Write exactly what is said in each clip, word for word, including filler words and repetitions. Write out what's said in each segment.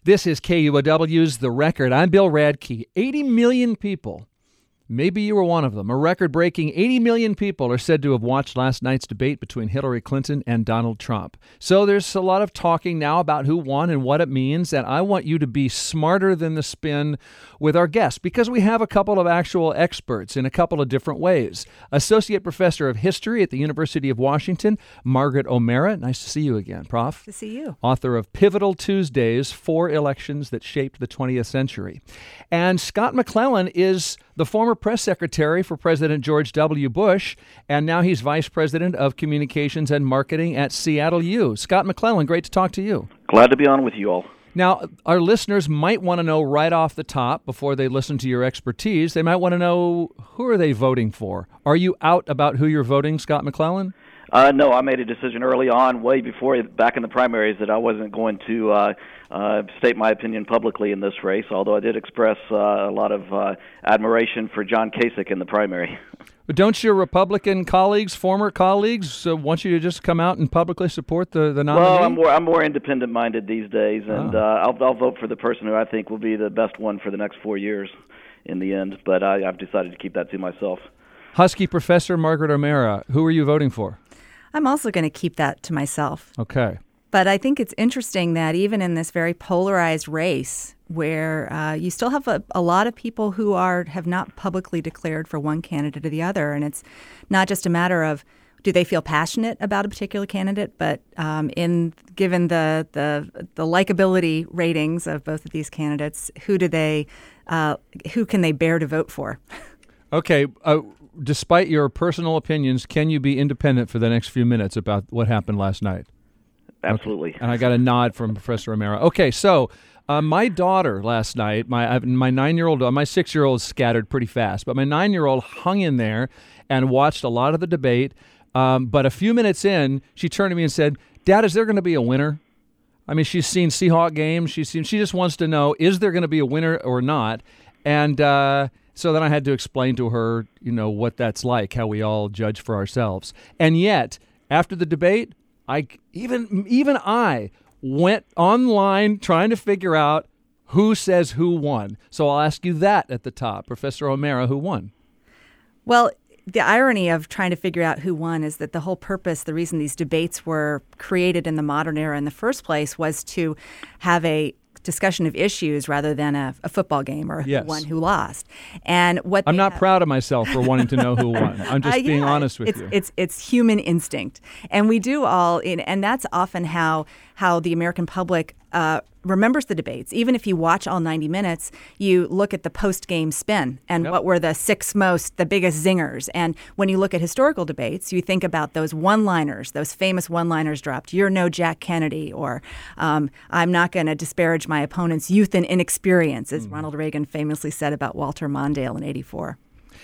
This is K U O W's The Record. I'm Bill Radke. eighty million people, maybe you were one of them, a record-breaking eighty million people are said to have watched last night's debate between Hillary Clinton and Donald Trump. So there's a lot of talking now about who won and what it means, and I want you to be smarter than the spin with our guests, because we have a couple of actual experts in a couple of different ways. Associate Professor of History at the University of Washington, Margaret O'Meara. Nice to see you again, Prof. To see you. Author of Pivotal Tuesdays, Four Elections That Shaped the twentieth Century. And Scott McClellan is the former press secretary for President George W. Bush, and now he's vice president of communications and marketing at Seattle U. Scott McClellan, great to talk to you. Glad to be on with you all. Now, our listeners might want to know right off the top, before they listen to your expertise, they might want to know, who are they voting for? Are you out about who you're voting, Scott McClellan? Uh, no, I made a decision early on, way before, back in the primaries, that I wasn't going to uh, uh, state my opinion publicly in this race, although I did express uh, a lot of uh, admiration for John Kasich in the primary. But don't your Republican colleagues, former colleagues, uh, want you to just come out and publicly support the, the nominee? Well, I'm more, I'm more independent-minded these days, and oh. uh, I'll, I'll vote for the person who I think will be the best one for the next four years in the end, but I, I've decided to keep that to myself. Husky Professor Margaret O'Meara, who are you voting for? I'm also going to keep that to myself. Okay. But I think it's interesting that even in this very polarized race, where uh, you still have a, a lot of people who are have not publicly declared for one candidate or the other, and it's not just a matter of do they feel passionate about a particular candidate, but um, in given the, the the likability ratings of both of these candidates, who do they uh, who can they bear to vote for? Okay. Uh, despite your personal opinions, can you be independent for the next few minutes about what happened last night? Absolutely. Okay. And I got a nod from Professor O'Meara. Okay, so uh, my daughter last night, my my nine-year-old, uh, my six-year-old scattered pretty fast, but my nine-year-old hung in there and watched a lot of the debate. Um, but a few minutes in, she turned to me and said, "Dad, is there going to be a winner?" I mean, she's seen Seahawk games. She's seen. She just wants to know, is there going to be a winner or not? And uh, so then I had to explain to her, you know, what that's like, how we all judge for ourselves. And yet, after the debate, I even even I went online trying to figure out who says who won. So I'll ask you that at the top. Professor O'Meara, who won? Well, the irony of trying to figure out who won is that the whole purpose, the reason these debates were created in the modern era in the first place was to have a discussion of issues rather than a, a football game or yes. who won, who lost. And what I'm not have, proud of myself for wanting to know who won. I'm just uh, yeah, being honest with it's, you. It's it's human instinct, and we do all, in, and that's often how how the American public uh, remembers the debates. Even if you watch all ninety minutes, you look at the post-game spin and yep. what were the six most, the biggest zingers. And when you look at historical debates, you think about those one-liners, those famous one-liners dropped. You're no Jack Kennedy, or um, I'm not going to disparage my opponent's youth and inexperience, as mm. Ronald Reagan famously said about Walter Mondale in eighty-four.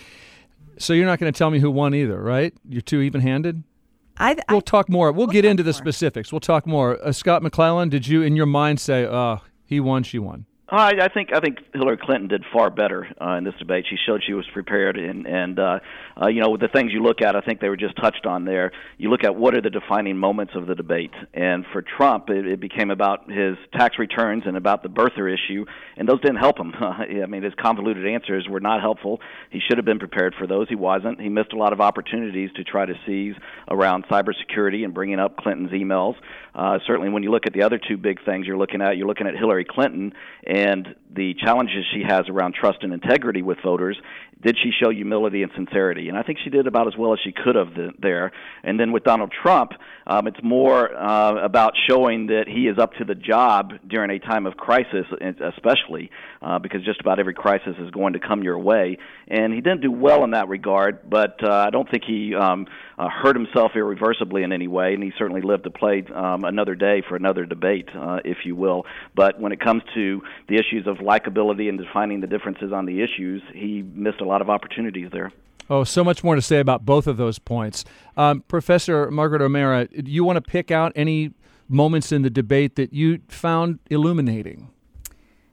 So you're not going to tell me who won either, right? You're too even-handed? I, I, we'll talk more. We'll, we'll get into the more. specifics. We'll talk more. Uh, Scott McClellan, did you, in your mind, say, "Oh, he won, she won"? I, I think I think Hillary Clinton did far better uh, in this debate. She showed she was prepared, and and uh, uh, you know, the things you look at, I think they were just touched on there. You look at what are the defining moments of the debate, and for Trump, it, it became about his tax returns and about the birther issue, and those didn't help him. Uh, I mean, his convoluted answers were not helpful. He should have been prepared for those. He wasn't. He missed a lot of opportunities to try to seize around cybersecurity and bringing up Clinton's emails. Uh, certainly, when you look at the other two big things you're looking at, you're looking at Hillary Clinton and the challenges she has around trust and integrity with voters. Did she show humility and sincerity? And I think she did about as well as she could have the, there. And then with Donald Trump, um, it's more uh, about showing that he is up to the job during a time of crisis, especially uh, because just about every crisis is going to come your way. And he didn't do well in that regard, but uh, I don't think he um, uh, hurt himself irreversibly in any way, and he certainly lived to play um, another day for another debate, uh, if you will. But when it comes to the issues of likability and defining the differences on the issues, he missed a lot of opportunities there. Oh, so much more to say about both of those points. Um, Professor Margaret O'Meara, do you want to pick out any moments in the debate that you found illuminating?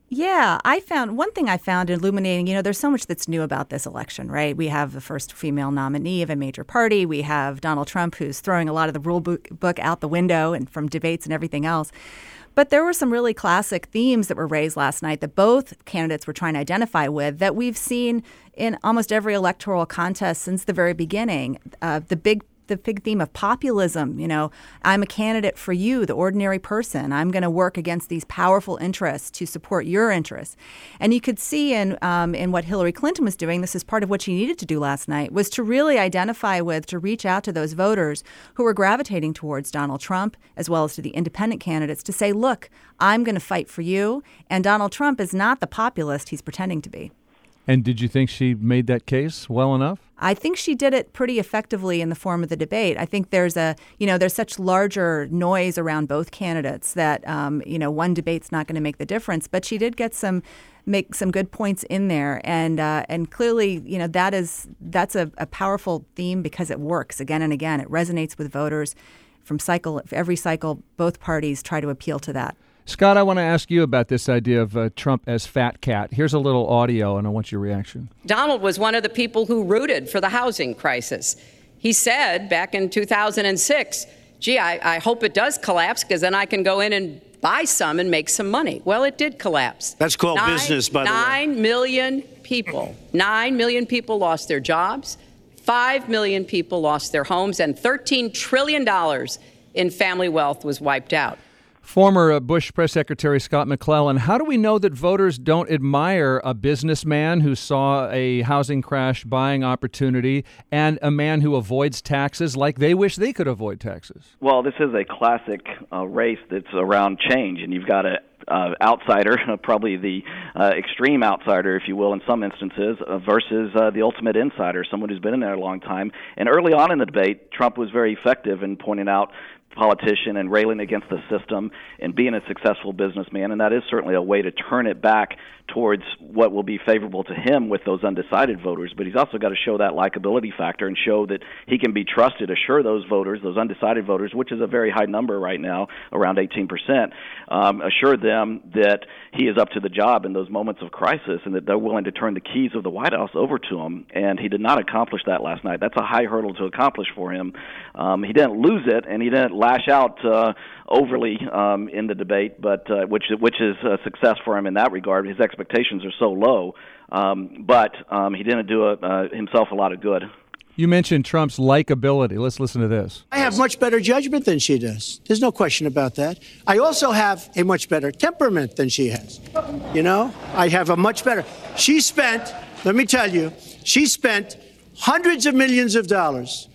Yeah, I found one thing I found illuminating, you know, there's so much that's new about this election, right? We have the first female nominee of a major party. We have Donald Trump, who's throwing a lot of the rule book, book out the window and from debates and everything else. But there were some really classic themes that were raised last night that both candidates were trying to identify with that we've seen in almost every electoral contest since the very beginning. Uh, the big the big theme of populism, you know, I'm a candidate for you, the ordinary person. I'm going to work against these powerful interests to support your interests. And you could see in um, in what Hillary Clinton was doing, this is part of what she needed to do last night, was to really identify with, to reach out to those voters who were gravitating towards Donald Trump, as well as to the independent candidates, to say, look, I'm going to fight for you. And Donald Trump is not the populist he's pretending to be. And did you think she made that case well enough? I think she did it pretty effectively in the form of the debate. I think there's a, you know, there's such larger noise around both candidates that, um, you know, one debate's not going to make the difference. But she did get some, make some good points in there, and uh, and clearly, you know, that is that's a, a powerful theme because it works again and again. It resonates with voters from cycle every cycle. Both parties try to appeal to that. Scott, I want to ask you about this idea of uh, Trump as fat cat. Here's a little audio, and I want your reaction. Donald was one of the people who rooted for the housing crisis. He said back in two thousand six, gee, I, I hope it does collapse because then I can go in and buy some and make some money. Well, it did collapse. That's called nine, business, by the way. Nine million people, nine million people lost their jobs. Five million people lost their homes, and thirteen trillion dollars in family wealth was wiped out. Former uh, Bush Press Secretary Scott McClellan, how do we know that voters don't admire a businessman who saw a housing crash buying opportunity and a man who avoids taxes like they wish they could avoid taxes? Well, this is a classic uh, race that's around change, and you've got a Uh, outsider, probably the uh, extreme outsider, if you will, in some instances, uh, versus uh, the ultimate insider, someone who's been in there a long time. And early on in the debate, Trump was very effective in pointing out politician and railing against the system and being a successful businessman, and that is certainly a way to turn it back towards what will be favorable to him with those undecided voters. But he's also got to show that likability factor and show that he can be trusted, assure those voters, those undecided voters, which is a very high number right now, around eighteen percent, um, assure them that he is up to the job in those moments of crisis and that they're willing to turn the keys of the White House over to him. And he did not accomplish that last night. That's a high hurdle to accomplish for him. Um, he didn't lose it, and he didn't lash out uh, overly um, in the debate, but uh, which which is a success for him in that regard. His expectations are so low, um, but um, he didn't do a, uh, himself a lot of good. You mentioned Trump's likability. Let's listen to this. I have much better judgment than she does. There's no question about that. I also have a much better temperament than she has. You know, I have a much better. She spent, let me tell you, she spent hundreds of millions of dollars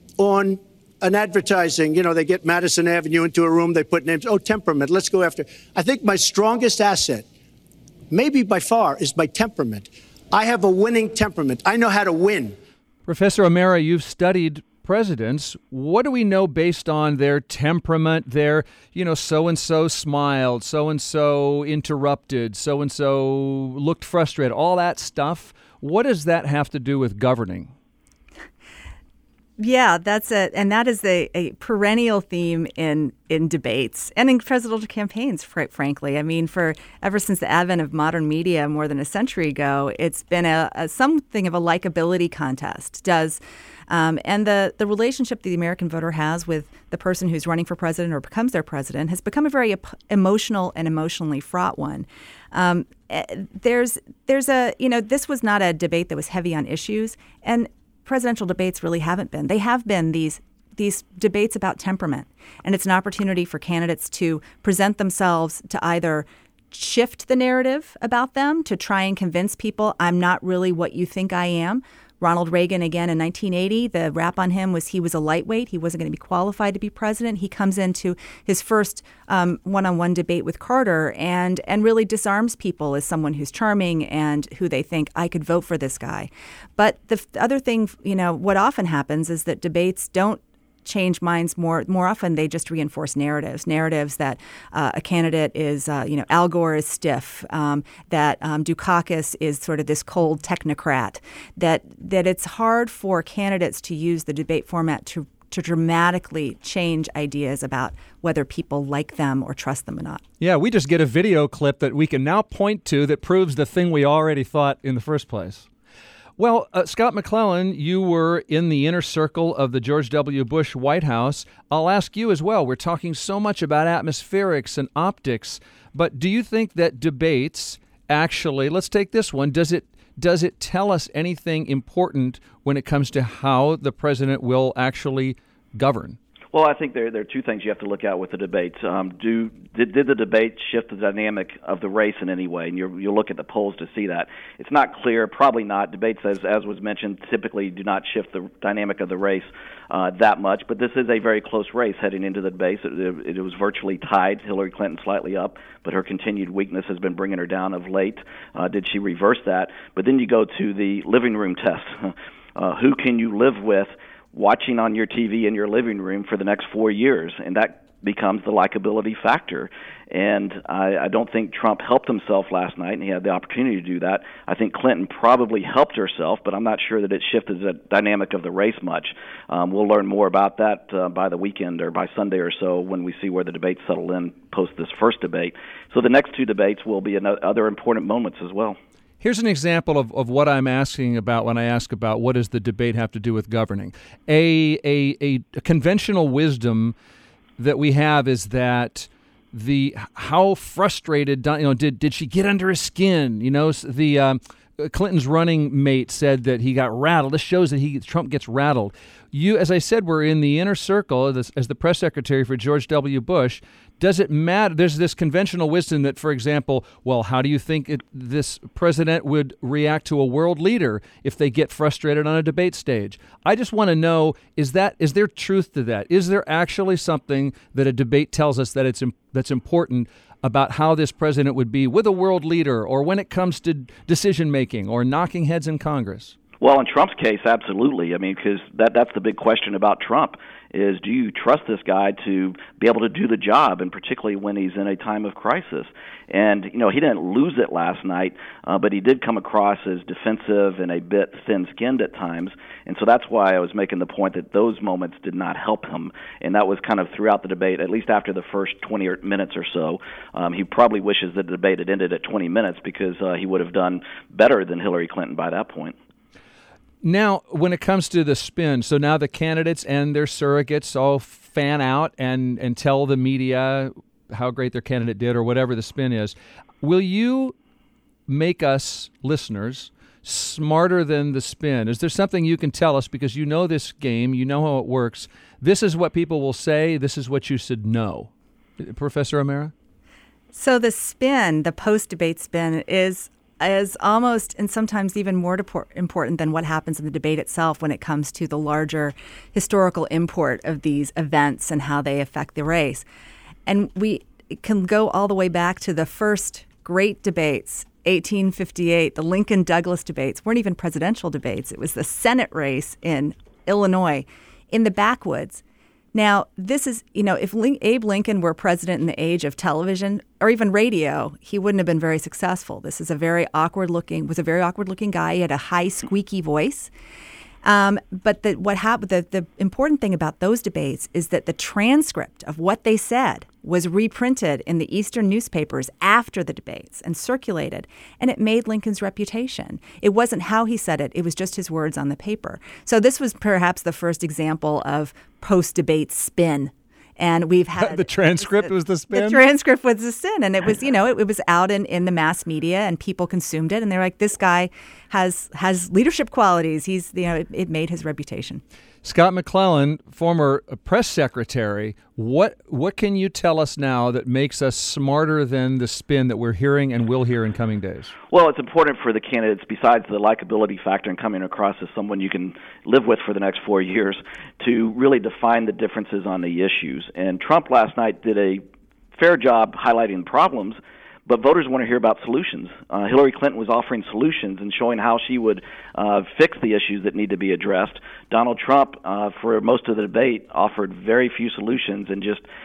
on an advertising. You know, they get Madison Avenue into a room, they put names. Oh, temperament, let's go after. I think my strongest asset, maybe by far, is my temperament. I have a winning temperament. I know how to win. Professor O'Mara, you've studied presidents. What do we know based on their temperament, their, you know, so-and-so smiled, so-and-so interrupted, so-and-so looked frustrated, all that stuff? What does that have to do with governing? Yeah, that's it. And that is a, a perennial theme in, in debates and in presidential campaigns, fr- frankly. I mean, for ever since the advent of modern media more than a century ago, it's been a, a something of a likability contest. Does um, and the, the relationship the American voter has with the person who's running for president or becomes their president has become a very ep- emotional and emotionally fraught one. Um, there's there's a, you know, this was not a debate that was heavy on issues, and presidential debates really haven't been. They have been these these debates about temperament, and it's an opportunity for candidates to present themselves to either shift the narrative about them, to try and convince people I'm not really what you think I am. Ronald Reagan, again, in nineteen eighty, the rap on him was he was a lightweight. He wasn't going to be qualified to be president. He comes into his first um, one-on-one debate with Carter and and really disarms people as someone who's charming and who they think, I could vote for this guy. But the, the other thing, you know, what often happens is that debates don't change minds. More more often they just reinforce narratives narratives that uh, a candidate is uh, you know Al Gore is stiff, um, that um, Dukakis is sort of this cold technocrat, that that it's hard for candidates to use the debate format to to dramatically change ideas about whether people like them or trust them or not. Yeah, we just get a video clip that we can now point to that proves the thing we already thought in the first place. Well, uh, Scott McClellan, you were in the inner circle of the George W. Bush White House. I'll ask you as well. We're talking so much about atmospherics and optics, but do you think that debates actually, let's take this one, does it does it tell us anything important when it comes to how the president will actually govern? Well, I think there there are two things you have to look at with the debates. Um, do did, did the debate shift the dynamic of the race in any way? And you're, you'll look at the polls to see that. It's not clear, probably not. Debates, as as was mentioned, typically do not shift the dynamic of the race uh, that much. But this is a very close race heading into the debates. It, it, it was virtually tied. Hillary Clinton slightly up, but her continued weakness has been bringing her down of late. Uh, did she reverse that? But then you go to the living room test. uh, who can you live with watching on your T V in your living room for the next four years, and that becomes the likability factor. And I, I don't think Trump helped himself last night, and he had the opportunity to do that. I think Clinton probably helped herself, but I'm not sure that it shifted the dynamic of the race much. Um, we'll learn more about that uh, by the weekend or by Sunday or so when we see where the debates settle in post this first debate. So the next two debates will be another, other important moments as well. Here's an example of, of what I'm asking about when I ask about what does the debate have to do with governing. A, a, a, a conventional wisdom that we have is that the how frustrated, you know, did did she get under his skin? You know, the um, Clinton's running mate said that he got rattled. This shows that he Trump gets rattled. You, as I said, were in the inner circle as, as the press secretary for George W. Bush. Does it matter? There's this conventional wisdom that, for example, well, how do you think it, this president would react to a world leader if they get frustrated on a debate stage? I just want to know, is that is there truth to that? Is there actually something that a debate tells us that it's that's important about how this president would be with a world leader or when it comes to decision making or knocking heads in Congress? Well, in Trump's case, absolutely. I mean, because that, that's the big question about Trump is, do you trust this guy to be able to do the job, and particularly when he's in a time of crisis? And, you know, he didn't lose it last night, uh, but he did come across as defensive and a bit thin-skinned at times. And so that's why I was making the point that those moments did not help him. And that was kind of throughout the debate, at least after the first twenty minutes or so. Um, he probably wishes that the debate had ended at twenty minutes because uh, he would have done better than Hillary Clinton by that point. Now, when it comes to the spin, so now the candidates and their surrogates all fan out and, and tell the media how great their candidate did or whatever the spin is. Will you make us, listeners, smarter than the spin? Is there something you can tell us, because you know this game, you know how it works? This is what people will say. This is what you should know. Professor O'Mara? So the spin, the post-debate spin, is is almost and sometimes even more depor- important than what happens in the debate itself when it comes to the larger historical import of these events and how they affect the race. And we can go all the way back to the first great debates, eighteen fifty-eight, the Lincoln-Douglas debates weren't even presidential debates. It was the Senate race in Illinois in the backwoods. Now, this is, you know, if Lin- Abe Lincoln were president in the age of television or even radio, he wouldn't have been very successful. This is a very awkward looking, was a very awkward looking guy. He had a high, squeaky voice. Um, but the, what happened, the, the important thing about those debates is that the transcript of what they said was reprinted in the Eastern newspapers after the debates and circulated, and it made Lincoln's reputation. It wasn't how he said it, it was just his words on the paper. So this was perhaps the first example of post-debate spin. And we've had the transcript was the spin. The transcript was the spin, and it was, you know, it, it was out in, in the mass media, and people consumed it, and they're like, this guy has has leadership qualities. He's, you know, it, it made his reputation. Scott McClellan, former press secretary, what what can you tell us now that makes us smarter than the spin that we're hearing and will hear in coming days? Well, it's important for the candidates, besides the likability factor and coming across as someone you can live with for the next four years, to really define the differences on the issues. And Trump last night did a fair job highlighting problems, but voters want to hear about solutions. Uh, Hillary Clinton was offering solutions and showing how she would uh, fix the issues that need to be addressed. Donald Trump, uh, for most of the debate, offered very few solutions and just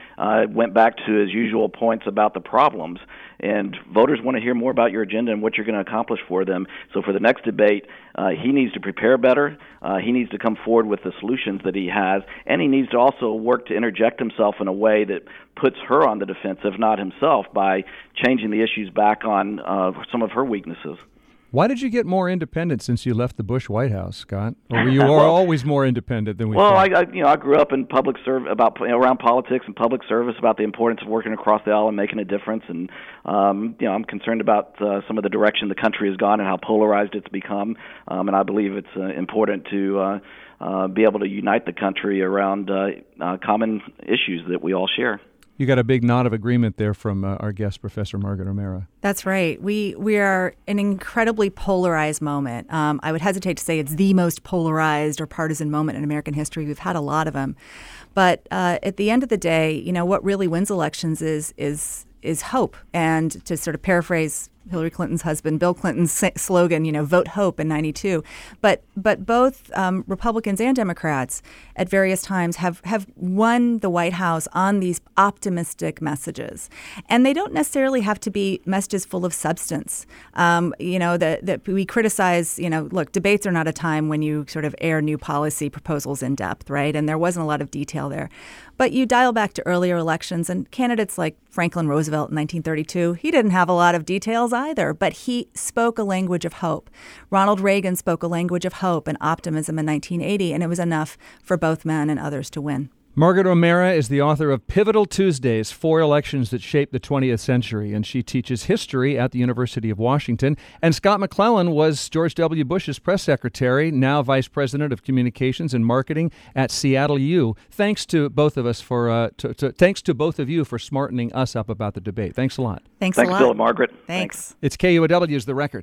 uh, went back to his usual points about the problems. And voters want to hear more about your agenda and what you're going to accomplish for them. So for the next debate, uh, he needs to prepare better. Uh, he needs to come forward with the solutions that he has, and he needs to also work to interject himself in a way that puts her on the defensive, not himself, by changing the issues back on uh, some of her weaknesses. Why did you get more independent since you left the Bush White House, Scott? Or were you well, always more independent than we well, thought? Well, I, I, you know, I grew up in public service, about you know, around politics and public service, about the importance of working across the aisle and making a difference. And um, you know, I'm concerned about uh, some of the direction the country has gone and how polarized it's become. Um, and I believe it's uh, important to uh, uh, be able to unite the country around uh, uh, common issues that we all share. You got a big nod of agreement there from uh, our guest, Professor Margaret O'Meara. That's right. We we are an incredibly polarized moment. Um, I would hesitate to say it's the most polarized or partisan moment in American history. We've had a lot of them. But uh, at the end of the day, you know, what really wins elections is is is hope. And to sort of paraphrase Hillary Clinton's husband, Bill Clinton's slogan, you know, vote hope in ninety-two. But but both um, Republicans and Democrats at various times have, have won the White House on these optimistic messages. And they don't necessarily have to be messages full of substance. Um, you know, that that we criticize, you know, look, debates are not a time when you sort of air new policy proposals in depth, right? And there wasn't a lot of detail there. But you dial back to earlier elections, and candidates like Franklin Roosevelt in nineteen thirty-two, he didn't have a lot of details either, but he spoke a language of hope. Ronald Reagan spoke a language of hope and optimism in nineteen eighty, and it was enough for both men and others to win. Margaret O'Meara is the author of Pivotal Tuesdays, Four Elections That Shaped the twentieth Century, and she teaches history at the University of Washington. And Scott McClellan was George W. Bush's press secretary, now Vice President of Communications and Marketing at Seattle U. Thanks to both of us for, uh, to, to, thanks to both of you for smartening us up about the debate. Thanks a lot. Thanks, Thanks a lot. Bill and Margaret. Thanks. Thanks. It's K U O W's The Record.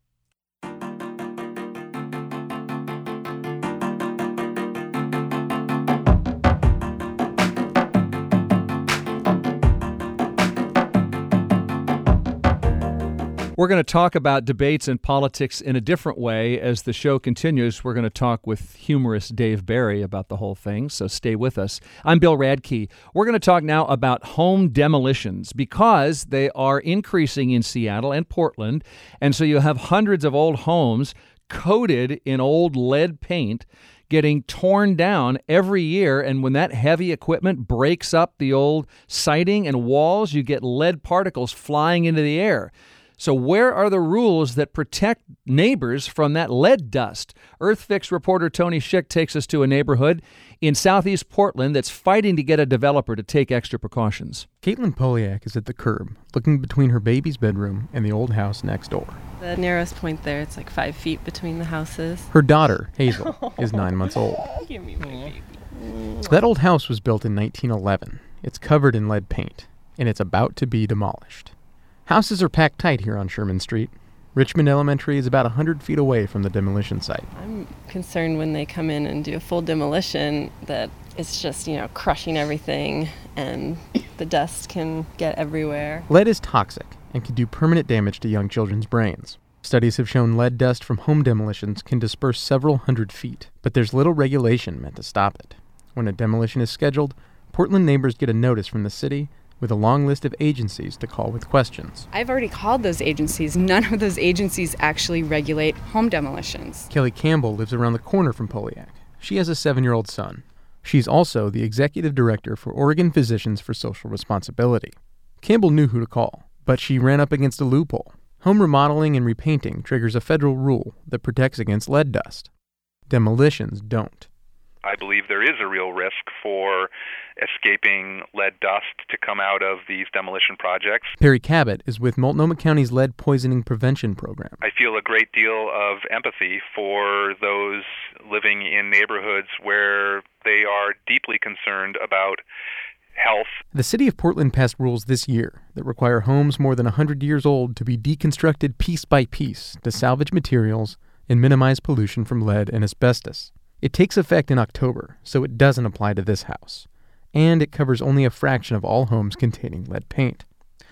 We're going to talk about debates and politics in a different way as the show continues. We're going to talk with humorous Dave Barry about the whole thing, so stay with us. I'm Bill Radke. We're going to talk now about home demolitions because they are increasing in Seattle and Portland, and so you have hundreds of old homes coated in old lead paint getting torn down every year, and when that heavy equipment breaks up the old siding and walls, you get lead particles flying into the air. So where are the rules that protect neighbors from that lead dust? EarthFix reporter Tony Schick takes us to a neighborhood in southeast Portland that's fighting to get a developer to take extra precautions. Caitlin Poliak is at the curb, looking between her baby's bedroom and the old house next door. The narrowest point there, it's like five feet between the houses. Her daughter, Hazel, is nine months old. Give me my baby. That old house was built in nineteen eleven. It's covered in lead paint, and it's about to be demolished. Houses are packed tight here on Sherman Street. Richmond Elementary is about one hundred feet away from the demolition site. I'm concerned when they come in and do a full demolition that it's just, you know, crushing everything and the dust can get everywhere. Lead is toxic and can do permanent damage to young children's brains. Studies have shown lead dust from home demolitions can disperse several hundred feet, but there's little regulation meant to stop it. When a demolition is scheduled, Portland neighbors get a notice from the city with a long list of agencies to call with questions. I've already called those agencies. None of those agencies actually regulate home demolitions. Kelly Campbell lives around the corner from Poliak. She has a seven-year-old son. She's also the executive director for Oregon Physicians for Social Responsibility. Campbell knew who to call, but she ran up against a loophole. Home remodeling and repainting triggers a federal rule that protects against lead dust. Demolitions don't. I believe there is a real risk for escaping lead dust to come out of these demolition projects. Perry Cabot is with Multnomah County's lead poisoning prevention program. I feel a great deal of empathy for those living in neighborhoods where they are deeply concerned about health. The city of Portland passed rules this year that require homes more than one hundred years old to be deconstructed piece by piece to salvage materials and minimize pollution from lead and asbestos. It takes effect in October, so it doesn't apply to this house. And it covers only a fraction of all homes containing lead paint.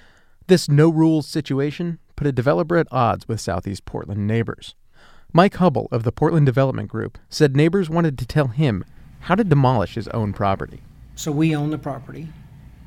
This no-rules situation put a developer at odds with Southeast Portland neighbors. Mike Hubble of the Portland Development Group said neighbors wanted to tell him how to demolish his own property. So we own the property.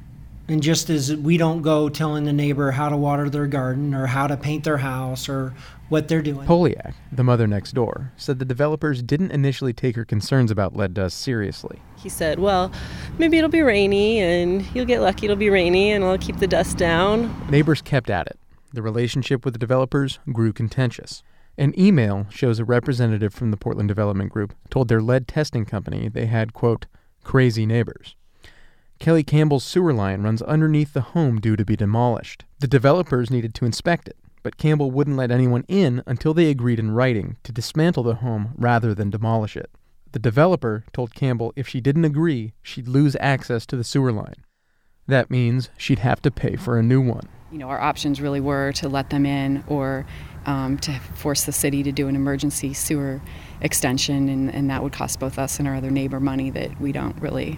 And just as we don't go telling the neighbor how to water their garden or how to paint their house or what they're doing. Poliak, the mother next door, said the developers didn't initially take her concerns about lead dust seriously. He said, well, maybe it'll be rainy and you'll get lucky it'll be rainy and I'll keep the dust down. Neighbors kept at it. The relationship with the developers grew contentious. An email shows a representative from the Portland Development Group told their lead testing company they had, quote, crazy neighbors. Kelly Campbell's sewer line runs underneath the home due to be demolished. The developers needed to inspect it, but Campbell wouldn't let anyone in until they agreed in writing to dismantle the home rather than demolish it. The developer told Campbell if she didn't agree, she'd lose access to the sewer line. That means she'd have to pay for a new one. You know, our options really were to let them in or um, to force the city to do an emergency sewer extension, and, and that would cost both us and our other neighbor money that we don't really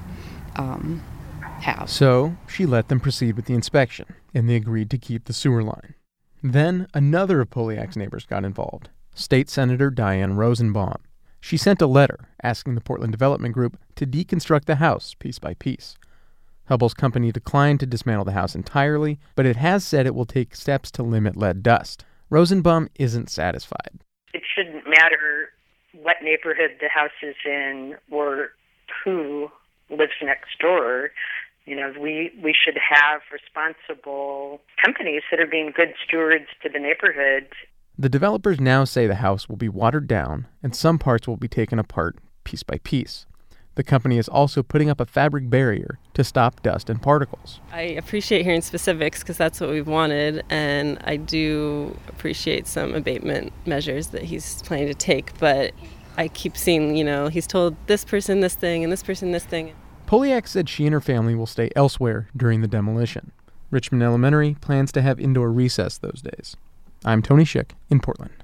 um, have. So she let them proceed with the inspection, and they agreed to keep the sewer line. Then another of Poliak's neighbors got involved, State Senator Diane Rosenbaum. She sent a letter asking the Portland Development Group to deconstruct the house piece by piece. Hubbell's company declined to dismantle the house entirely, but it has said it will take steps to limit lead dust. Rosenbaum isn't satisfied. It shouldn't matter what neighborhood the house is in or who lives next door. You know, we, we should have responsible companies that are being good stewards to the neighborhood. The developers now say the house will be watered down and some parts will be taken apart piece by piece. The company is also putting up a fabric barrier to stop dust and particles. I appreciate hearing specifics because that's what we've wanted, and I do appreciate some abatement measures that he's planning to take, but I keep seeing, you know, he's told this person this thing and this person this thing. Poliak said she and her family will stay elsewhere during the demolition. Richmond Elementary plans to have indoor recess those days. I'm Tony Schick in Portland.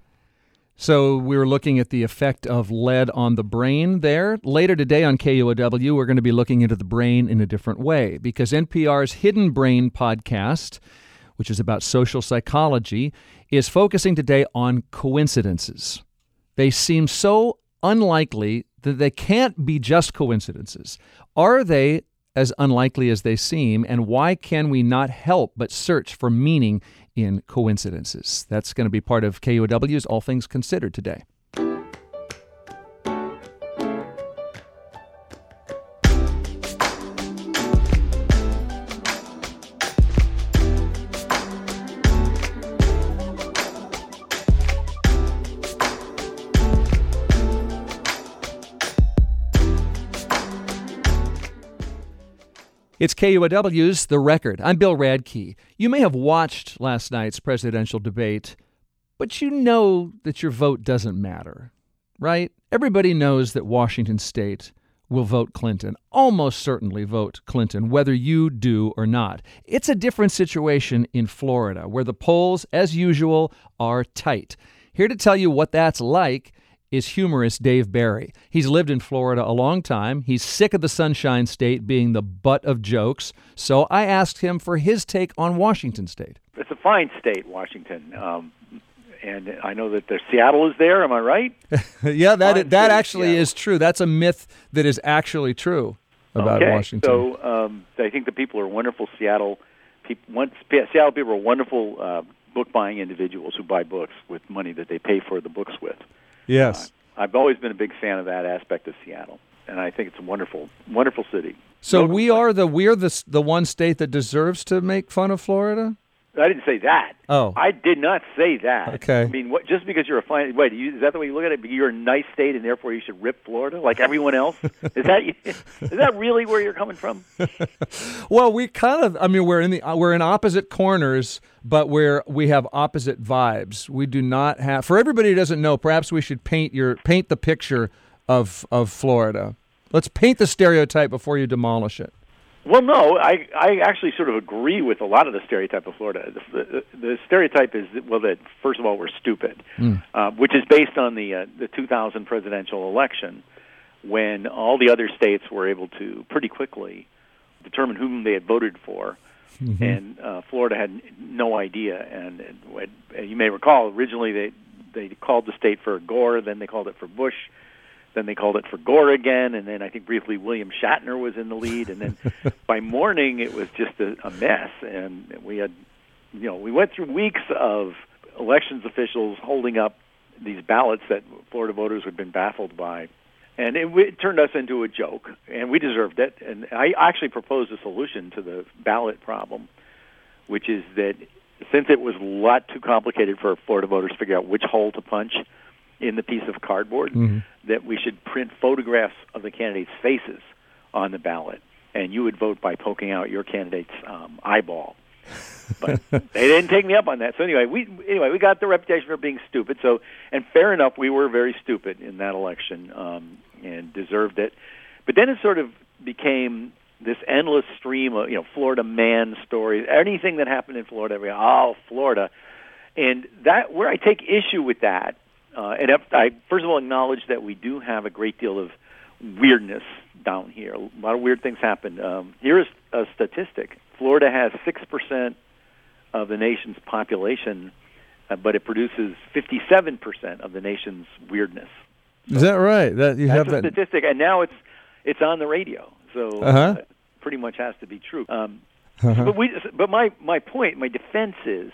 So we were looking at the effect of lead on the brain there. Later today on K U O W, we're going to be looking into the brain in a different way because N P R's Hidden Brain podcast, which is about social psychology, is focusing today on coincidences. They seem so unlikely that they can't be just coincidences. Are they as unlikely as they seem, and why can we not help but search for meaning in coincidences? That's going to be part of K U O W's All Things Considered today. It's K U O W's The Record. I'm Bill Radke. You may have watched last night's presidential debate, but you know that your vote doesn't matter, right? Everybody knows that Washington State will vote Clinton, almost certainly vote Clinton, whether you do or not. It's a different situation in Florida, where the polls, as usual, are tight. Here to tell you what that's like is humorist Dave Barry. He's lived in Florida a long time. He's sick of the Sunshine State being the butt of jokes. So I asked him for his take on Washington State. It's a fine state, Washington. Um, and I know that there's Seattle is there. Am I right? yeah, that Fine that state, actually Seattle. is true. That's a myth that is actually true about okay. Washington. So um, I think the people are wonderful. Seattle people, once, Seattle people are wonderful uh, book-buying individuals who buy books with money that they pay for the books with. Yes. Uh, I've always been a big fan of that aspect of Seattle, and I think it's a wonderful, wonderful city. So Wonderful we place. are the we're the the one state that deserves to make fun of Florida? I didn't say that. Oh. I did not say that. Okay. I mean, what, just because you're a fine... Wait, you, is that the way you look at it? You're a nice state, and therefore you should rip Florida like everyone else? Is that is that really where you're coming from? Well, we kind of... I mean, we're in the we're in opposite corners, but we're we have opposite vibes. We do not have... For everybody who doesn't know, perhaps we should paint your paint the picture of of Florida. Let's paint the stereotype before you demolish it. Well, no, I I actually sort of agree with a lot of the stereotype of Florida. The, the, the stereotype is, that, well, that first of all, we're stupid, mm. uh, which is based on the uh, the two thousand presidential election, when all the other states were able to pretty quickly determine whom they had voted for, mm-hmm. and uh, Florida had no idea. And, and you may recall, originally they they called the state for Gore, then they called it for Bush, Then they called it for Gore again, and then I think briefly William Shatner was in the lead, and then by morning it was just a, a mess, and we had, you know, we went through weeks of elections officials holding up these ballots that Florida voters had been baffled by, and it, it turned us into a joke, and we deserved it. And I actually proposed a solution to the ballot problem, which is that since it was a lot too complicated for Florida voters to figure out which hole to punch in the piece of cardboard, mm-hmm. that we should print photographs of the candidates' faces on the ballot, and you would vote by poking out your candidate's um, eyeball. But they didn't take me up on that. So anyway, we anyway we got the reputation for being stupid. So, and fair enough, we were very stupid in that election um, and deserved it. But then it sort of became this endless stream of, you know, Florida man stories. Anything that happened in Florida, every oh Florida, and that where I take issue with that. Uh, and I first of all acknowledge that we do have a great deal of weirdness down here. A lot of weird things happen. Um, here is a statistic. Florida has six percent of the nation's population, uh, but it produces fifty-seven percent of the nation's weirdness. Is that right? That you That's have a that statistic, and now it's it's on the radio, so uh-huh. uh, pretty much has to be true. Um, uh-huh. But we, but my my point, my defense is,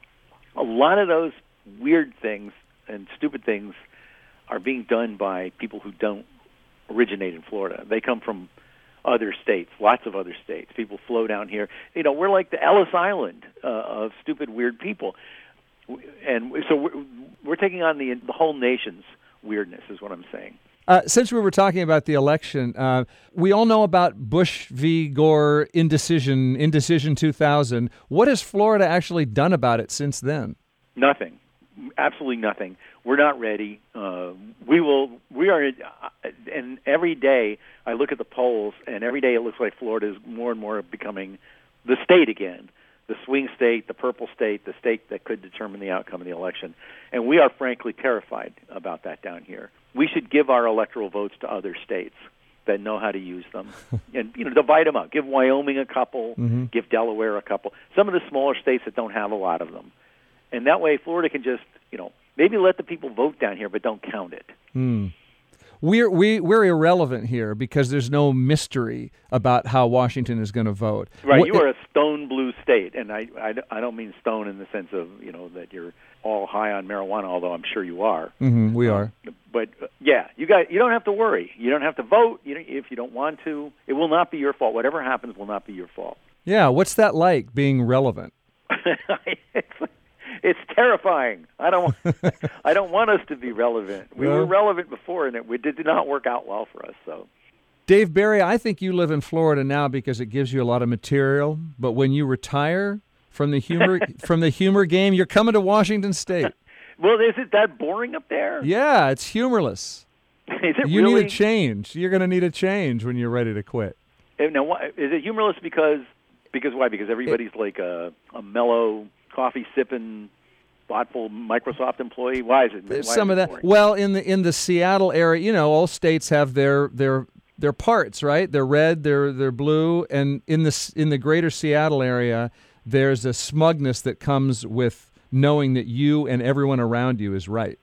a lot of those weird things and stupid things are being done by people who don't originate in Florida. They come from other states, lots of other states. People flow down here. You know, we're like the Ellis Island uh, of stupid, weird people. And so we're, we're taking on the, the whole nation's weirdness, is what I'm saying. Uh, since we were talking about the election, uh, we all know about Bush v. Gore indecision, indecision two thousand. What has Florida actually done about it since then? Nothing. Absolutely nothing. We're not ready. Uh, we will. We are. And every day I look at the polls, and every day it looks like Florida is more and more becoming the state again, the swing state, the purple state, the state that could determine the outcome of the election. And we are frankly terrified about that down here. We should give our electoral votes to other states that know how to use them, and you know, divide them up. Give Wyoming a couple. Mm-hmm. Give Delaware a couple. Some of the smaller states that don't have a lot of them. And that way, Florida can just, you know, maybe let the people vote down here, but don't count it. Hmm. We're we we're irrelevant here because there's no mystery about how Washington is going to vote. Right, what, you are a stone blue state, and I, I, I don't mean stone in the sense of, you know, that you're all high on marijuana, although I'm sure you are. Mm-hmm, we are. Um, but uh, yeah, you got you don't have to worry. You don't have to vote. You don't, if you don't want to, it will not be your fault. Whatever happens will not be your fault. Yeah, what's that like being relevant? it's, It's terrifying. I don't. I don't want us to be relevant. We well, were relevant before, and it, it did not work out well for us. So, Dave Barry, I think you live in Florida now because it gives you a lot of material. But when you retire from the humor from the humor game, you're coming to Washington State. Well, is it that boring up there? Yeah, it's humorless. Is it you really? need a change. You're going to need a change when you're ready to quit. Now, why, is it humorless because because why? Because everybody's it, like a, a mellow, coffee-sipping, thoughtful Microsoft employee? Why is it? There's why some is of it that. boring? Well, in the in the Seattle area, you know, all states have their their their parts, right? They're red, they're they're blue, and in the in the greater Seattle area, there's a smugness that comes with knowing that you and everyone around you is right.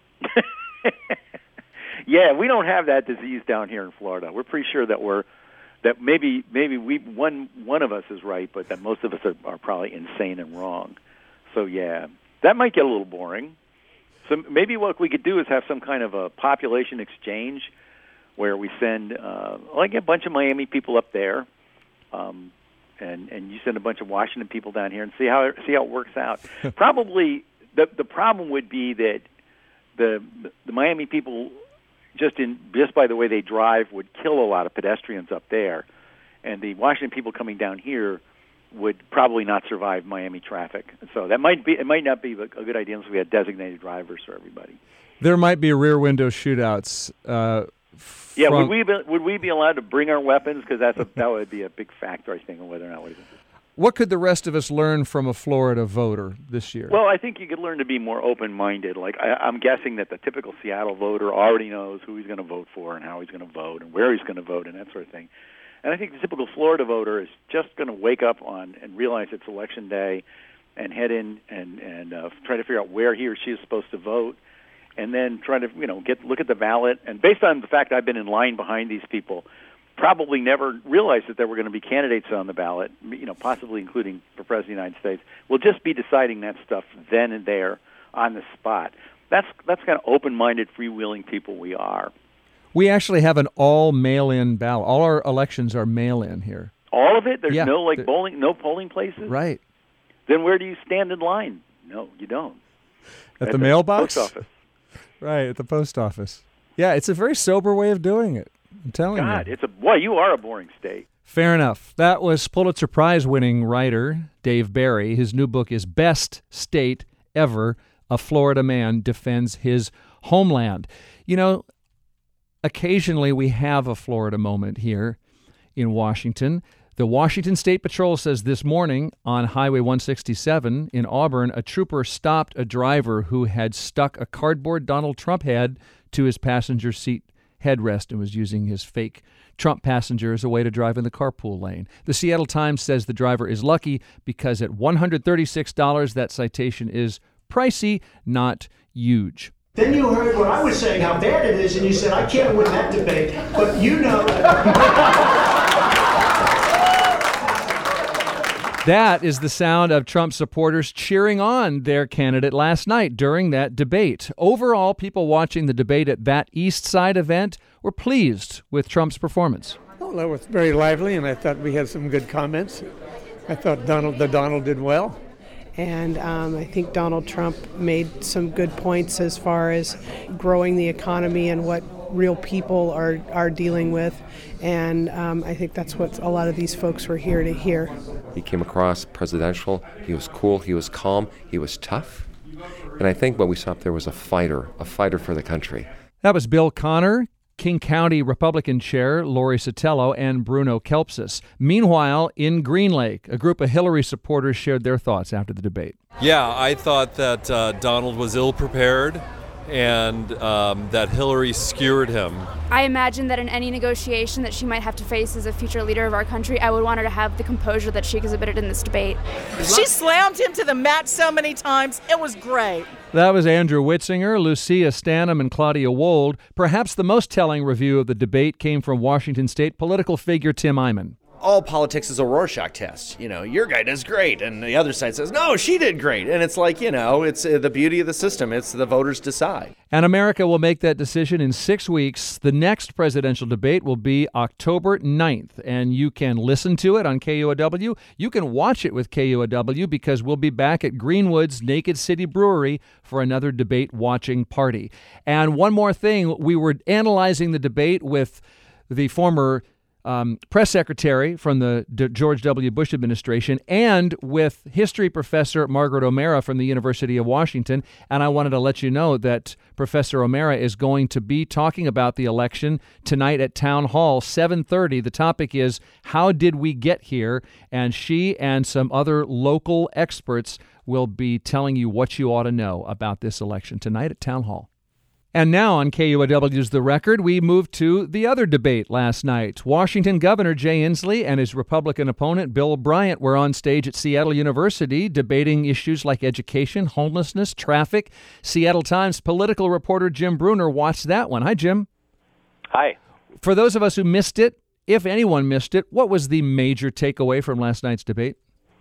Yeah, we don't have that disease down here in Florida. We're pretty sure that we're that maybe maybe we one one of us is right, but that most of us are, are probably insane and wrong. So yeah, that might get a little boring. So maybe what we could do is have some kind of a population exchange where we send uh, like a bunch of Miami people up there, um, and and you send a bunch of Washington people down here and see how see how it works out. Probably the the problem would be that the the Miami people, just in just by the way they drive, would kill a lot of pedestrians up there, and the Washington people coming down here would probably not survive Miami traffic. So that might be it might not be a good idea unless we had designated drivers for everybody. There might be rear window shootouts. Uh, yeah, from... would we be, would we be allowed to bring our weapons? Because that's a, that would be a big factor, I think, on whether or not we. What could the rest of us learn from a Florida voter this year? Well, I think you could learn to be more open-minded. Like I, I'm guessing that the typical Seattle voter already knows who he's going to vote for and how he's going to vote and where he's going to vote and that sort of thing. And I think the typical Florida voter is just going to wake up on and realize it's election day and head in and, and uh, try to figure out where he or she is supposed to vote and then try to, you know, get look at the ballot. And based on the fact I've been in line behind these people, probably never realized that there were going to be candidates on the ballot, you know, possibly including for President of the United States. We'll just be deciding that stuff then and there on the spot. That's that's kind of open-minded, freewheeling people we are. We actually have an all mail-in ballot. All our elections are mail-in here. All of it? There's Yeah. no like There- bowling, no polling places? Right. Then where do you stand in line? No, you don't. At, At the, the mailbox? post office. Right, at the post office. Yeah, it's a very sober way of doing it. I'm telling God, you. it's a boy. You are a boring state. Fair enough. That was Pulitzer Prize-winning writer Dave Barry. His new book is Best State Ever: A Florida Man Defends His Homeland. You know, occasionally we have a Florida moment here in Washington. The Washington State Patrol says this morning on Highway one sixty-seven in Auburn, a trooper stopped a driver who had stuck a cardboard Donald Trump head to his passenger seat headrest and was using his fake Trump passenger as a way to drive in the carpool lane. The Seattle Times says the driver is lucky because at one hundred thirty-six dollars, that citation is pricey, not huge. Then you heard what I was saying, how bad it is, and you said, I can't win that debate. But you know... That is the sound of Trump supporters cheering on their candidate last night during that debate. Overall, people watching the debate at that East Side event were pleased with Trump's performance. Well, that was very lively, and I thought we had some good comments. I thought Donald, the Donald did well. And um, I think Donald Trump made some good points as far as growing the economy and what real people are, are dealing with. And um, I think that's what a lot of these folks were here to hear. He came across presidential. He was cool. He was calm. He was tough. And I think what we saw up there was a fighter, a fighter for the country. That was Bill Connor, King County Republican Chair Lori Sotelo, and Bruno Kelpsis. Meanwhile, in Green Lake, a group of Hillary supporters shared their thoughts after the debate. Yeah, I thought that uh, Donald was ill-prepared and um, that Hillary skewered him. I imagine that in any negotiation that she might have to face as a future leader of our country, I would want her to have the composure that she exhibited in this debate. She slammed him to the mat so many times. It was great. That was Andrew Witzinger, Lucia Stanham, and Claudia Wold. Perhaps the most telling review of the debate came from Washington State political figure Tim Eyman. All politics is a Rorschach test. You know, your guy does great, and the other side says, no, she did great. And it's like, you know, it's uh, the beauty of the system. It's the voters decide. And America will make that decision in six weeks. The next presidential debate will be October ninth, and you can listen to it on K U O W. You can watch it with K U O W because we'll be back at Greenwood's Naked City Brewery for another debate watching party. And one more thing, we were analyzing the debate with the former Um, press secretary from the D- George W. Bush administration and with history professor Margaret O'Mara from the University of Washington. And I wanted to let you know that Professor O'Mara is going to be talking about the election tonight at Town Hall, seven thirty. The topic is, how did we get here? And she and some other local experts will be telling you what you ought to know about this election tonight at Town Hall. And now on K U O W's The Record, we move to the other debate last night. Washington Governor Jay Inslee and his Republican opponent Bill Bryant were on stage at Seattle University debating issues like education, homelessness, traffic. Seattle Times political reporter Jim Brunner watched that one. Hi, Jim. Hi. For those of us who missed it, if anyone missed it, what was the major takeaway from last night's debate?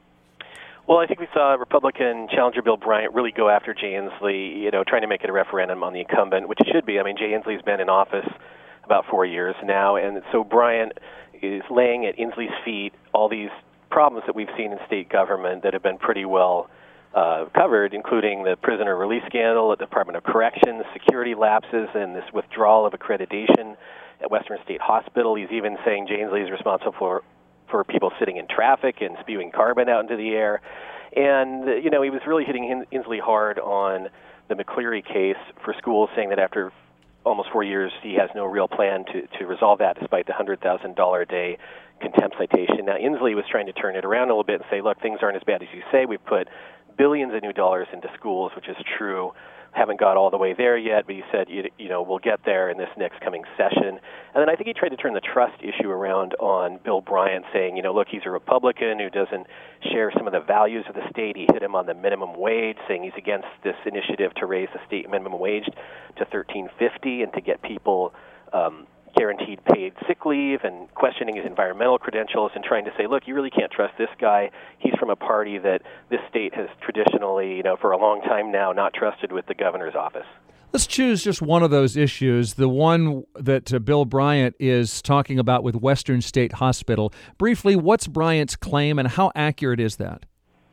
Well, I think we saw Republican challenger Bill Bryant really go after Jay Inslee, you know, trying to make it a referendum on the incumbent, which it should be. I mean, Jay Inslee's been in office about four years now, and so Bryant is laying at Inslee's feet all these problems that we've seen in state government that have been pretty well uh, covered, including the prisoner release scandal at the Department of Corrections, security lapses, and this withdrawal of accreditation at Western State Hospital. He's even saying Jay Inslee is responsible for for people sitting in traffic and spewing carbon out into the air. And, you know, he was really hitting Inslee hard on the McCleary case for schools, saying that after almost four years he has no real plan to, to resolve that despite the one hundred thousand dollars a day contempt citation. Now, Inslee was trying to turn it around a little bit and say, look, things aren't as bad as you say. We've put billions of new dollars into schools, which is true. Haven't got all the way there yet, but he said, you, you know, we'll get there in this next coming session. And then I think he tried to turn the trust issue around on Bill Bryant, saying, you know, look, he's a Republican who doesn't share some of the values of the state. He hit him on the minimum wage, saying he's against this initiative to raise the state minimum wage to thirteen fifty and to get people um, guaranteed paid sick leave, and questioning his environmental credentials and trying to say, look, you really can't trust this guy. He's from a party that this state has traditionally, you know, for a long time now, not trusted with the governor's office. Let's choose just one of those issues, the one that uh, Bill Bryant is talking about with Western State Hospital. Briefly, what's Bryant's claim and how accurate is that?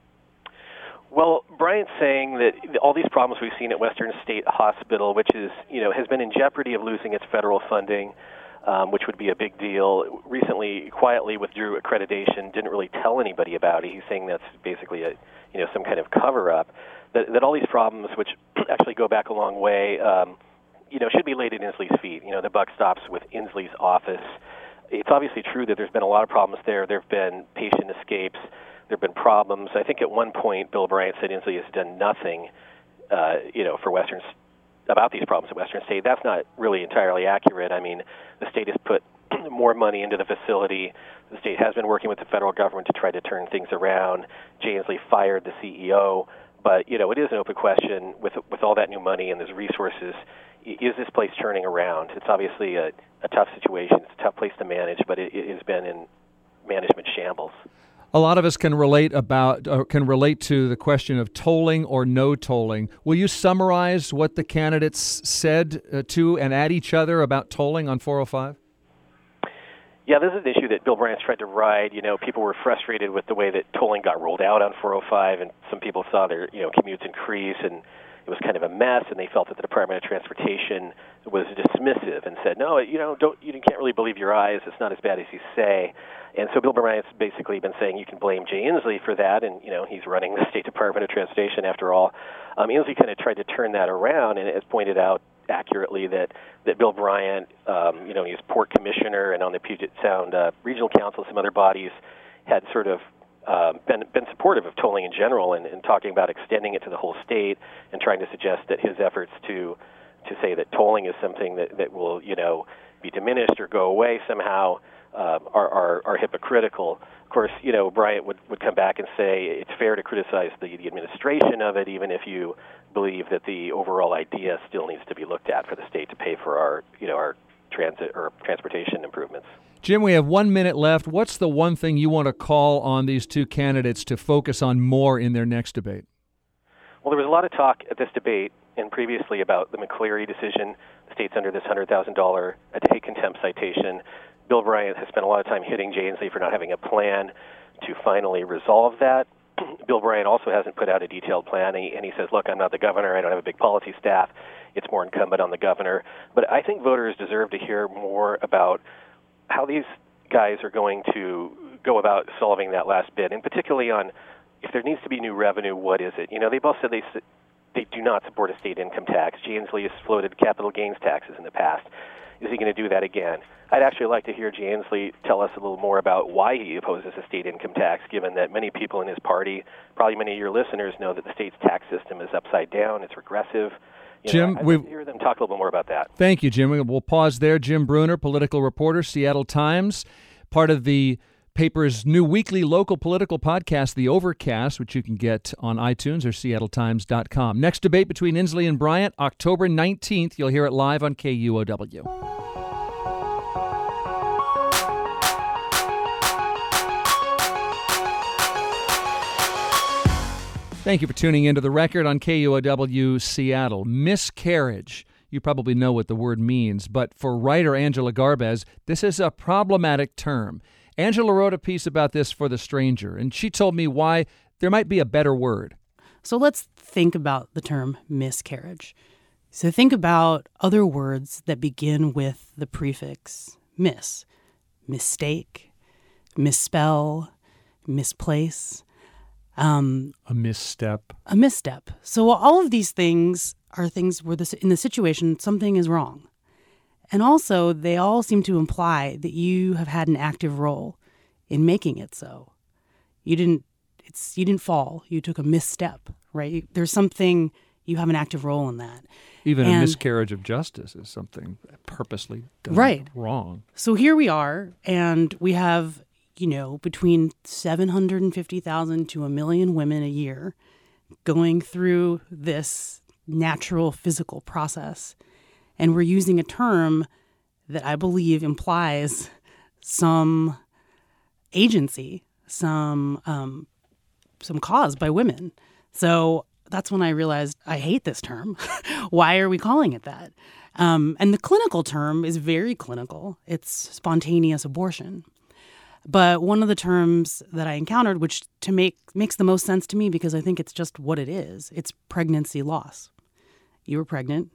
Well, Bryant's saying that all these problems we've seen at Western State Hospital, which is, you know, has been in jeopardy of losing its federal funding, um, which would be a big deal, recently quietly withdrew accreditation, didn't really tell anybody about it. He's saying that's basically a, you know, some kind of cover-up. That, that all these problems, which actually go back a long way, um, you know, should be laid at Inslee's feet. You know, the buck stops with Inslee's office. It's obviously true that there's been a lot of problems there. There have been patient escapes. There have been problems. I think at one point Bill Bryant said Inslee has done nothing, uh, you know, for Western about these problems at Western State. That's not really entirely accurate. I mean, the state has put more money into the facility. The state has been working with the federal government to try to turn things around. Jay Inslee fired the C E O, but you know, it is an open question with with all that new money and those resources. Is this place turning around? It's obviously a, a tough situation. It's a tough place to manage, but it, it has been in management shambles. A lot of us can relate about uh, can relate to the question of tolling or no tolling. Will you summarize what the candidates said uh, to and at each other about tolling on four oh five? Yeah, this is an issue that Bill Bryant's tried to ride. You know, people were frustrated with the way that tolling got rolled out on four oh five, and some people saw their, you know, commutes increase, and it was kind of a mess, and they felt that the Department of Transportation was dismissive and said, no, you know, don't you can't really believe your eyes. It's not as bad as you say. And so Bill Bryant's basically been saying you can blame Jay Inslee for that, and, you know, he's running the State Department of Transportation after all. Um, Inslee kind of tried to turn that around and has pointed out accurately that, that Bill Bryant, um, you know, he's port commissioner and on the Puget Sound uh, Regional Council, some other bodies, had sort of uh, been been supportive of tolling in general and, and talking about extending it to the whole state and trying to suggest that his efforts to to say that tolling is something that, that will, you know, be diminished or go away somehow uh, are, are, are hypocritical. Of course, you know, Bryant would, would come back and say it's fair to criticize the, the administration of it, even if you believe that the overall idea still needs to be looked at for the state to pay for our, you know, our transit or transportation improvements. Jim, we have one minute left. What's the one thing you want to call on these two candidates to focus on more in their next debate? Well, there was a lot of talk at this debate and previously about the McCleary decision. The state's under this one hundred thousand dollars a day contempt citation. Bill Bryant has spent a lot of time hitting Jay Inslee for not having a plan to finally resolve that. Bill Bryant also hasn't put out a detailed plan, and he, and he says, look, I'm not the governor. I don't have a big policy staff. It's more incumbent on the governor. But I think voters deserve to hear more about how these guys are going to go about solving that last bit, and particularly on if there needs to be new revenue, what is it? You know, they both said they they do not support a state income tax. Jay Inslee has floated capital gains taxes in the past. Is he going to do that again? I'd actually like to hear Jay Inslee tell us a little more about why he opposes a state income tax, given that many people in his party, probably many of your listeners, know that the state's tax system is upside down, it's regressive. You Jim, know, I'd we like to hear them talk a little bit more about that. Thank you, Jim. We'll pause there. Jim Brunner, political reporter, Seattle Times, part of the paper's new weekly local political podcast, The Overcast, which you can get on iTunes or seattle times dot com. Next debate between Inslee and Bryant, October nineteenth. You'll hear it live on K U O W. Thank you for tuning into The Record on K U O W Seattle. Miscarriage. You probably know what the word means, but for writer Angela Garbez, this is a problematic term. Angela wrote a piece about this for The Stranger, and she told me why there might be a better word. So let's think about the term miscarriage. So think about other words that begin with the prefix mis. Mistake, misspell, misplace. Um, a misstep. A misstep. So all of these things are things where this, in the situation something is wrong. And also, they all seem to imply that you have had an active role in making it so. You didn't, it's you didn't fall, you took a misstep, right? There's something, you have an active role in that. Even and, a miscarriage of justice is something purposely done right. wrong. So here we are, and we have, you know, between seven hundred fifty thousand to a million women a year going through this natural physical process. And we're using a term that I believe implies some agency, some um, some cause by women. So that's when I realized I hate this term. Why are we calling it that? Um, and the clinical term is very clinical. It's spontaneous abortion. But one of the terms that I encountered, which to make makes the most sense to me because I think it's just what it is, it's pregnancy loss. You were pregnant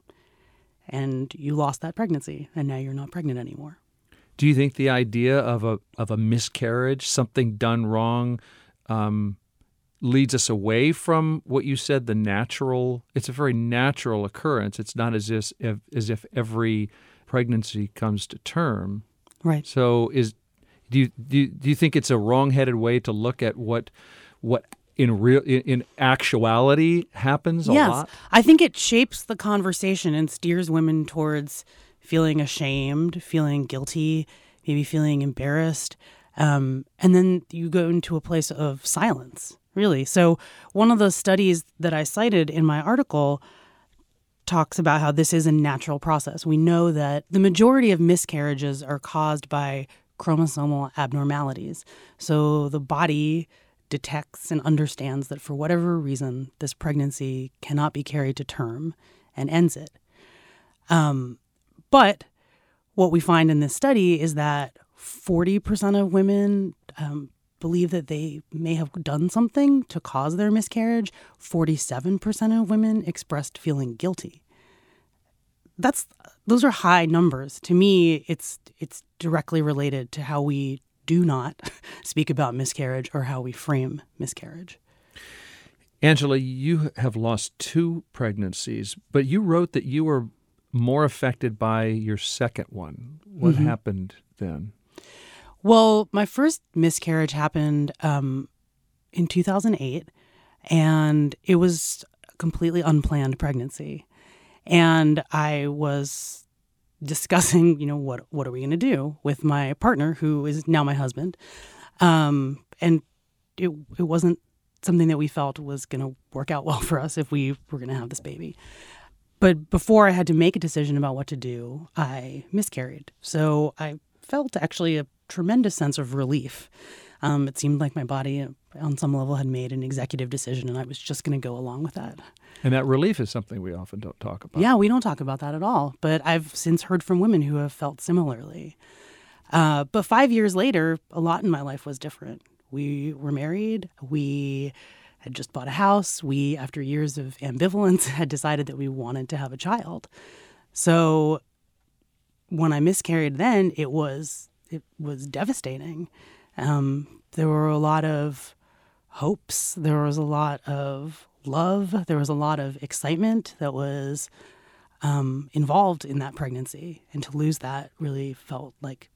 and you lost that pregnancy and now you're not pregnant anymore. Do you think the idea of a of a miscarriage, something done wrong, um, leads us away from what you said, the natural? It's a very natural occurrence. It's not as if as if every pregnancy comes to term. Right. So is do you do you, do you think it's a wrong-headed way to look at what what in real in, in actuality happens a yes. lot? I think it shapes the conversation and steers women towards feeling ashamed, feeling guilty, maybe feeling embarrassed. Um, and then you go into a place of silence, really. So one of the studies that I cited in my article talks about how this is a natural process. We know that the majority of miscarriages are caused by chromosomal abnormalities. So the body detects and understands that for whatever reason, this pregnancy cannot be carried to term and ends it. Um, but what we find in this study is that forty percent of women um, believe that they may have done something to cause their miscarriage. forty-seven percent of women expressed feeling guilty. That's those are high numbers. To me, it's it's directly related to how we do not speak about miscarriage or how we frame miscarriage. Angela, you have lost two pregnancies, but you wrote that you were more affected by your second one. What Mm-hmm. happened then? Well, my first miscarriage happened um, in two thousand eight, and it was a completely unplanned pregnancy. And I was discussing, you know, what what are we going to do with my partner, who is now my husband. Um, and it it wasn't something that we felt was going to work out well for us if we were going to have this baby. But before I had to make a decision about what to do, I miscarried. So I felt actually a tremendous sense of relief. Um, it seemed like my body, on some level, had made an executive decision, and I was just going to go along with that. And that relief is something we often don't talk about. Yeah, we don't talk about that at all. But I've since heard from women who have felt similarly. Uh, but five years later, a lot in my life was different. We were married. We had just bought a house. We, after years of ambivalence, had decided that we wanted to have a child. So when I miscarried then, it was it was devastating. Um, there were a lot of hopes. There was a lot of love. There was a lot of excitement that was um, involved in that pregnancy. And to lose that really felt like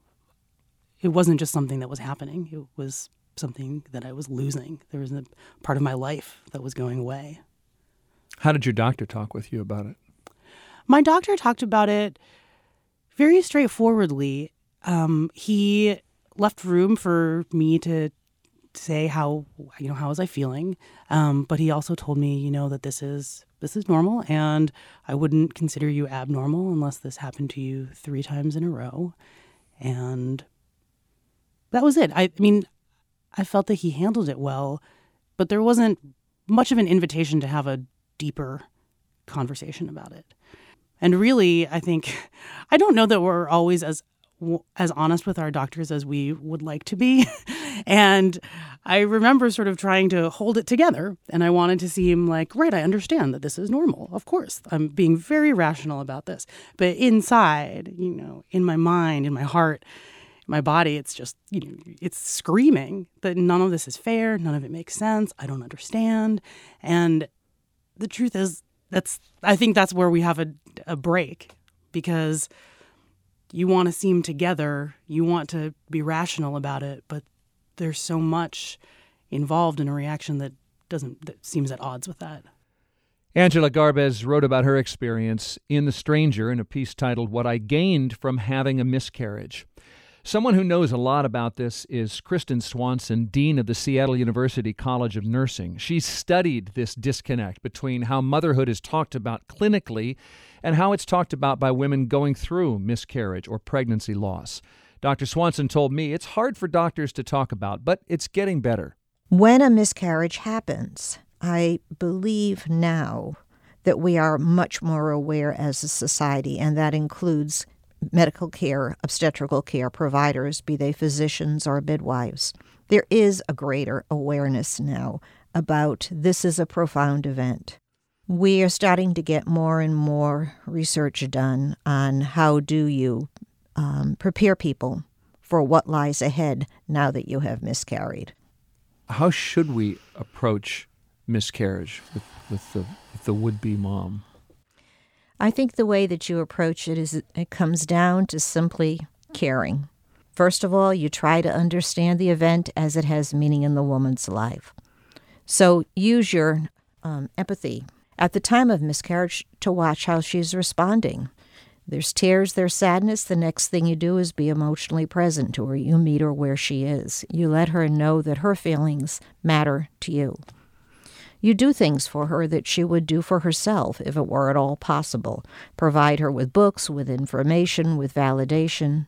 it wasn't just something that was happening. It was something that I was losing. There was a part of my life that was going away. How did your doctor talk with you about it? My doctor talked about it very straightforwardly. Um, he left room for me to say how, you know, how was I feeling? Um, but he also told me, you know, that this is this is normal, and I wouldn't consider you abnormal unless this happened to you three times in a row. And that was it. I, I mean, I felt that he handled it well, but there wasn't much of an invitation to have a deeper conversation about it. And really, I think, I don't know that we're always as as honest with our doctors as we would like to be. And I remember sort of trying to hold it together. And I wanted to seem like, right, I understand that this is normal. Of course, I'm being very rational about this. But inside, you know, in my mind, in my heart, my body, it's just, you know, it's screaming that none of this is fair. None of it makes sense. I don't understand. And the truth is, that's, I think that's where we have a, a break, because you want to seem together, you want to be rational about it, but there's so much involved in a reaction that doesn't that seems at odds with that. Angela Garbez wrote about her experience in The Stranger in a piece titled What I Gained from Having a Miscarriage. Someone who knows a lot about this is Kristen Swanson, Dean of the Seattle University College of Nursing. She's studied this disconnect between how motherhood is talked about clinically and how it's talked about by women going through miscarriage or pregnancy loss. Doctor Swanson told me it's hard for doctors to talk about, but it's getting better. When a miscarriage happens, I believe now that we are much more aware as a society, and that includes medical care, obstetrical care providers, be they physicians or midwives. There is a greater awareness now about this is a profound event. We are starting to get more and more research done on how do you um, prepare people for what lies ahead now that you have miscarried. How should we approach miscarriage with, with the with the would-be mom? I think the way that you approach it is it comes down to simply caring. First of all, you try to understand the event as it has meaning in the woman's life. So use your um, empathy at the time of miscarriage to watch how she's responding. There's tears, there's sadness. The next thing you do is be emotionally present to her. You meet her where she is. You let her know that her feelings matter to you. You do things for her that she would do for herself if it were at all possible. Provide her with books, with information, with validation.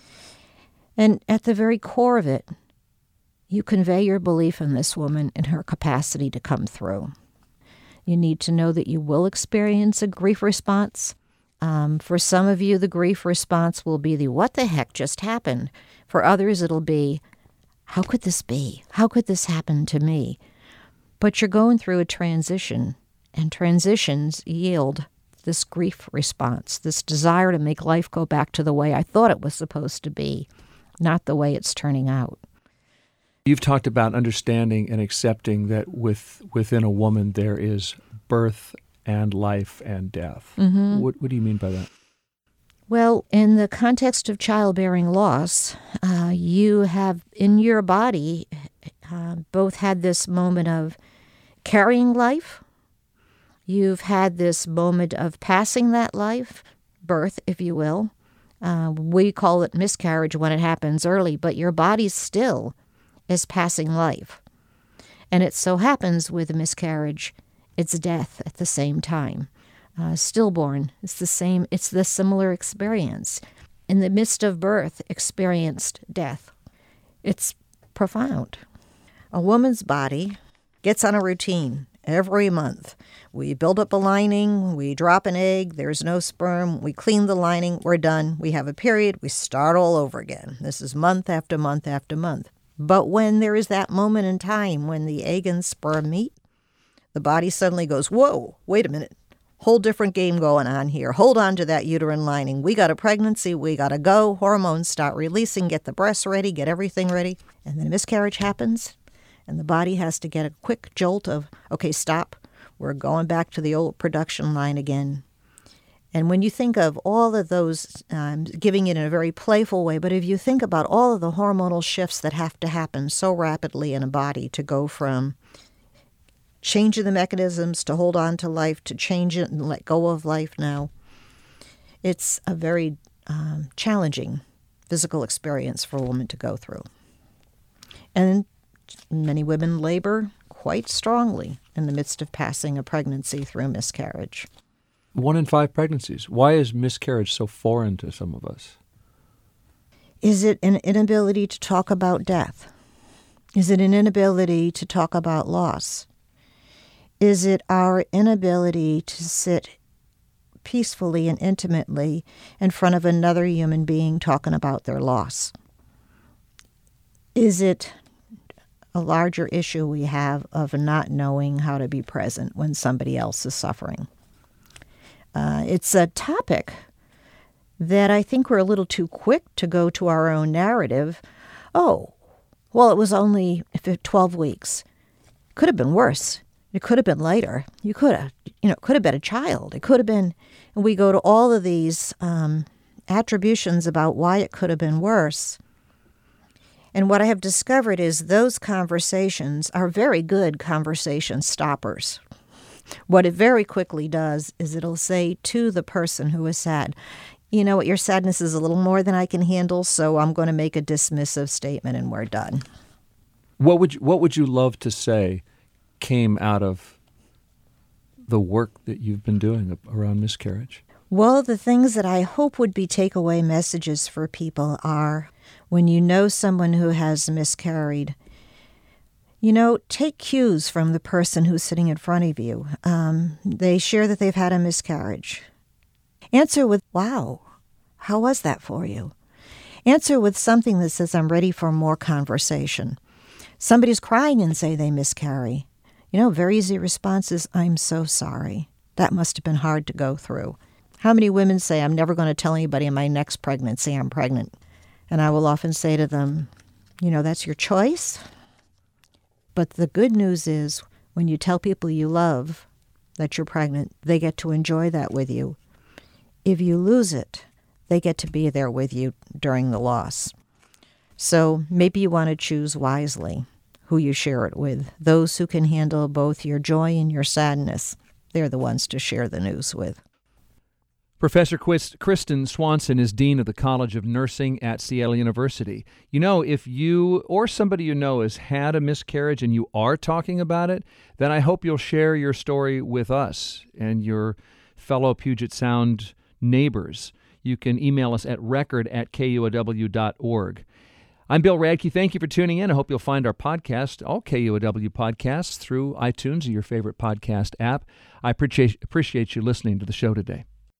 And at the very core of it, you convey your belief in this woman and her capacity to come through. You need to know that you will experience a grief response. Um, for some of you, the grief response will be the, what the heck just happened? For others, it'll be, how could this be? How could this happen to me? But you're going through a transition, and transitions yield this grief response, this desire to make life go back to the way I thought it was supposed to be, not the way it's turning out. You've talked about understanding and accepting that with within a woman there is birth and life and death. Mm-hmm. What, what do you mean by that? Well, in the context of childbearing loss, uh, you have in your body uh, both had this moment of carrying life. You've had this moment of passing that life, birth, if you will. Uh, we call it miscarriage when it happens early, but your body still is passing life. And it so happens with a miscarriage, it's death at the same time. Uh, stillborn, it's the same, it's the similar experience. In the midst of birth, experienced death. It's profound. A woman's body gets on a routine every month. We build up a lining, we drop an egg, there's no sperm, we clean the lining, we're done. We have a period, we start all over again. This is month after month after month. But when there is that moment in time when the egg and sperm meet, the body suddenly goes, whoa, wait a minute. Whole different game going on here. Hold on to that uterine lining. We got a pregnancy. We got to go. Hormones start releasing. Get the breasts ready. Get everything ready. And then a miscarriage happens. And the body has to get a quick jolt of, okay, stop. We're going back to the old production line again. And when you think of all of those, um, giving it in a very playful way, but if you think about all of the hormonal shifts that have to happen so rapidly in a body to go from changing the mechanisms to hold on to life, to change it and let go of life now, it's a very um, challenging physical experience for a woman to go through. And many women labor quite strongly in the midst of passing a pregnancy through miscarriage. One in five pregnancies. Why is miscarriage so foreign to some of us? Is it an inability to talk about death? Is it an inability to talk about loss? Is it our inability to sit peacefully and intimately in front of another human being talking about their loss? Is it a larger issue we have of not knowing how to be present when somebody else is suffering? Uh, it's a topic that I think we're a little too quick to go to our own narrative. Oh, well, it was only twelve weeks. Could have been worse. It could have been later. You could have, you know, it could have been a child. It could have been, and we go to all of these um, attributions about why it could have been worse. And what I have discovered is those conversations are very good conversation stoppers. What it very quickly does is it'll say to the person who is sad, you know what, your sadness is a little more than I can handle, so I'm going to make a dismissive statement and we're done. What would you, what would you love to say came out of the work that you've been doing around miscarriage? Well, the things that I hope would be takeaway messages for people are, when you know someone who has miscarried, you know, take cues from the person who's sitting in front of you. Um, they share that they've had a miscarriage. Answer with, wow, how was that for you? Answer with something that says, I'm ready for more conversation. Somebody's crying and say they miscarry. You know, very easy response is, I'm so sorry. That must have been hard to go through. How many women say, I'm never going to tell anybody in my next pregnancy I'm pregnant? And I will often say to them, you know, that's your choice. But the good news is when you tell people you love that you're pregnant, they get to enjoy that with you. If you lose it, they get to be there with you during the loss. So maybe you want to choose wisely who you share it with. Those who can handle both your joy and your sadness, they're the ones to share the news with. Professor Kristen Swanson is Dean of the College of Nursing at Seattle University. You know, if you or somebody you know has had a miscarriage and you are talking about it, then I hope you'll share your story with us and your fellow Puget Sound neighbors. You can email us at record at K U O W dot org. I'm Bill Radke. Thank you for tuning in. I hope you'll find our podcast, all K U O W podcasts, through iTunes or your favorite podcast app. I appreciate, appreciate you listening to the show today.